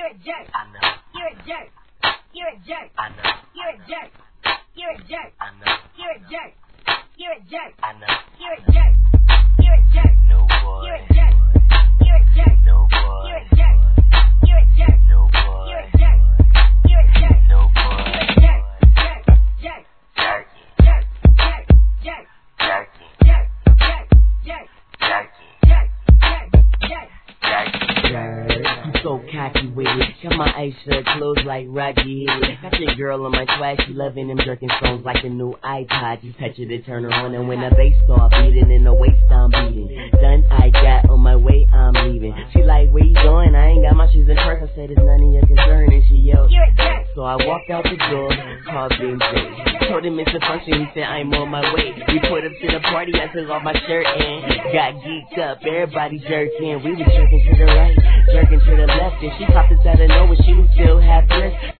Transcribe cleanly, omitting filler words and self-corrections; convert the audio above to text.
You're a jerk. I know. You're a jerk. You're a jerk. I know. You're a jerk. You're a jerk. I know. You're a jerk. You're a jerk. I know. You're a jerk. You're a jerk. No boy. You're a jerk. You're a jerk. No boy. You're a jerk. You're a jerk. No boy. You're a jerk. You're a jerk. No boy. You're a jerk. Jerk. Jerk. Jerky. Jerk. Jerk. Jerk. Jerky. Jerk. Jerk. Jerk. Jerky. Jerk. Jerk. Jerk. Jerky. You so cocky with it. Got my eyes shut, closed like Rocky hit it. Got your girl on my swag, she loving them jerking songs like a new iPod. You touch it to turn her on, and when the bass start beating and the waist I'm beating. Done, I got on my way, I'm leaving. She like, where you going? I ain't got my shoes in purse. I said it's none of your concern, and she yelled. You're a jerk. So I walked out the door, called Big J. Told him it's a function, he said I'm on my way. We put up to the party, I took off my shirt and got geeked up. Everybody jerking, we was jerking to the right, jerking to the left, and she popped us out of nowhere. She was still half dressed.